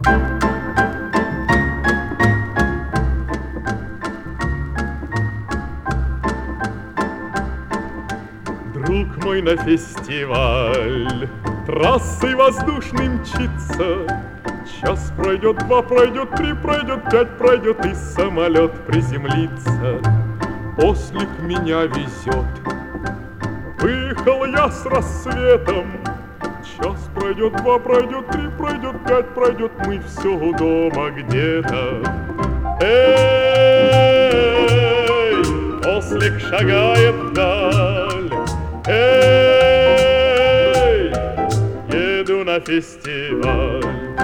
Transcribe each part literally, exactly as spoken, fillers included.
Друг мой на фестиваль трассой воздушной мчится. Час пройдет, два пройдет, три пройдет, пять пройдет, и самолет приземлится. Ослик меня везет. Выехал я с рассветом. Час пройдет, два пройдет, три пройдет, пять пройдет, мы все у дома где-то. Эй, ослик шагает вдаль. Эй, еду на фестиваль.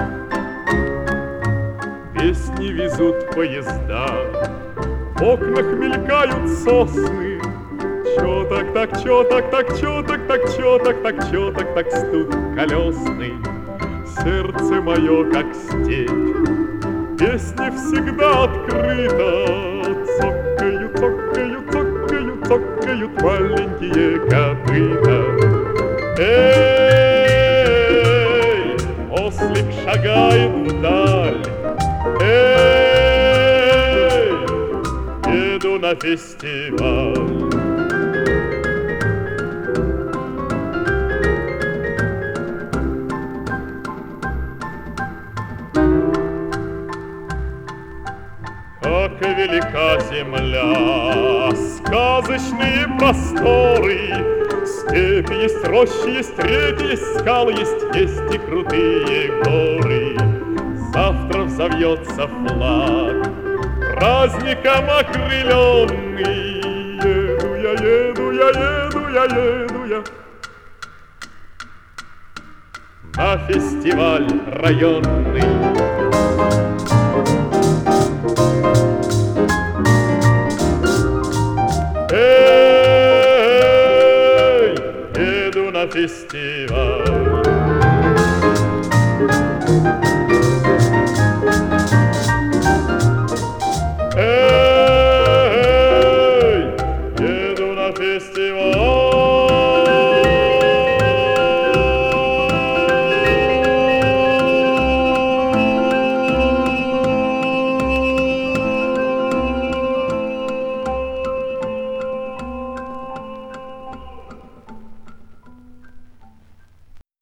Песни везут поезда, в окнах мелькают сосны. Чё так, так, чё так, так, чё так, так, чё так, так, чё так, так, стук колесный. Сердце мое, как степь, песни всегда открыто. Цокают, цокают, цокают, цокают маленькие копыта. Эй, ослик шагает вдаль. Эй, еду на фестиваль. Как велика земля, сказочные просторы. Степи есть, рощи есть, реки есть, скалы есть, есть и крутые горы. Завтра взовьется флаг, праздником окрыленный. Еду я, еду я, еду я, еду я на фестиваль районный. Эй, еду на фестиваль.